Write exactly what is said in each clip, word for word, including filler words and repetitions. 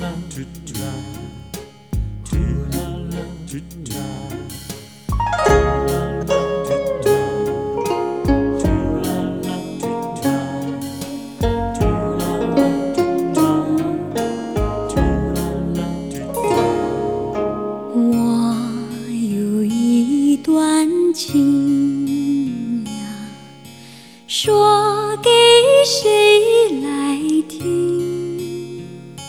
情呀，说给谁来听？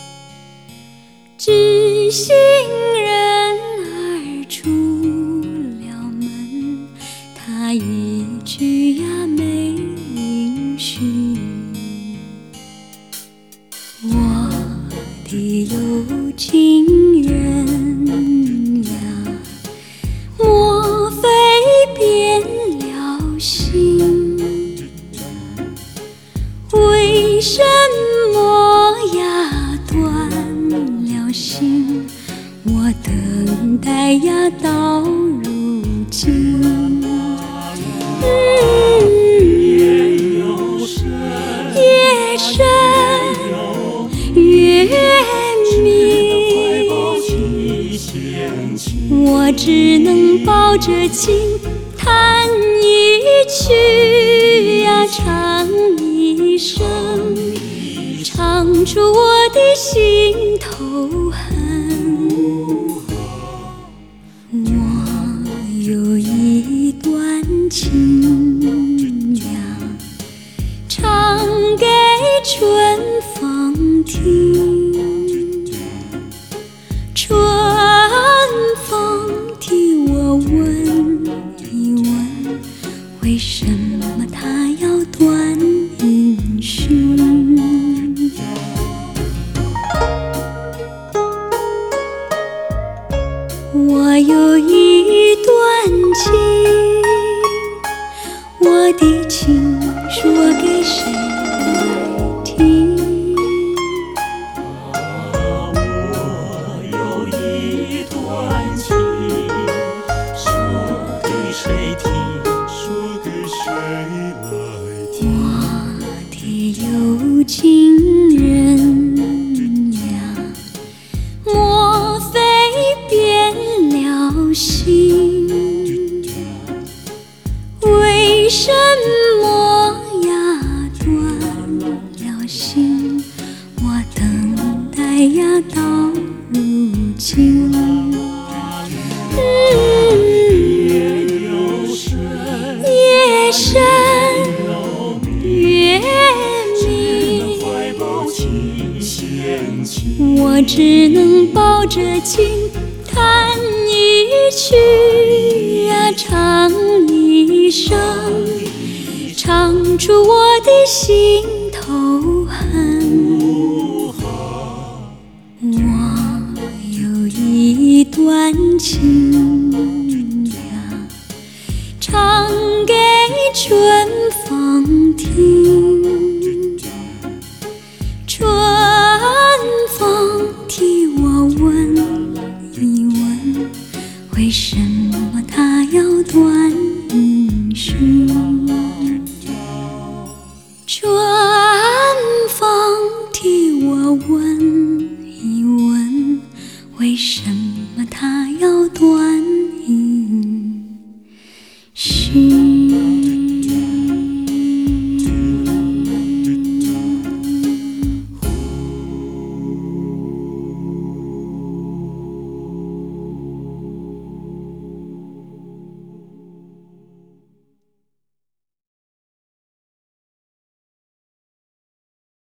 知心人儿出了门，他一句呀没应许。我的有情人呀，莫非变了心？为什么呀断了心？我等待呀到如今。夜深月明，我只能抱着琴弹一曲呀，唱一声，唱出我的心头恨。我有一段情呀，唱给春风听。春风替我问一问，为什么他要断音讯？我有一段情，我的情说给谁来听？ 我有一段情，说给谁听？说给谁来听？ 我的有情人呀，莫非变了心？为什么呀断了心？我等待呀到如今。夜深月明，我只能抱着琴弹一曲呀，唱一声，唱出我的心头恨。我有一段情呀，唱给春风听。春风替我问一问，为什么他要断音讯？春风替我问